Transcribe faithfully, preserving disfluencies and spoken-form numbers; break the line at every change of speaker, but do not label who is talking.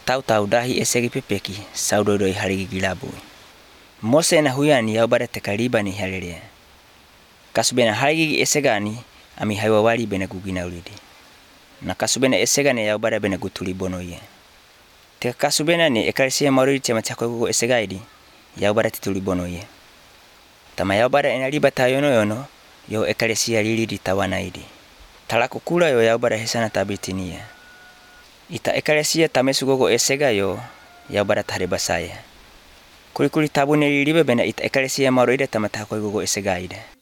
Tau tau dahi esegi pepeki saudodoi haligi gilabu. Mose na huyani yaubara tekaliba ni halele. Kasubena haligi esegani ami haywawali bena gugina ulidi. Na kasubena esegane yaubara bena gutuli bono ye. Te kasubena ni ekalisia maruri tema chako gugu esegaidi yaubara tituli bono ye. Tama yaubara enaliba tayono yono yo ekalisia lili di tawanaidi. Talaku kula yo yaubara hesana tabitinia. Ita ekalisia tamesu gogo esega yo yaubara tahriba saya. Kuli kuli tabune liliba bena ita ekalisia maroida tamatako gogo esegaida.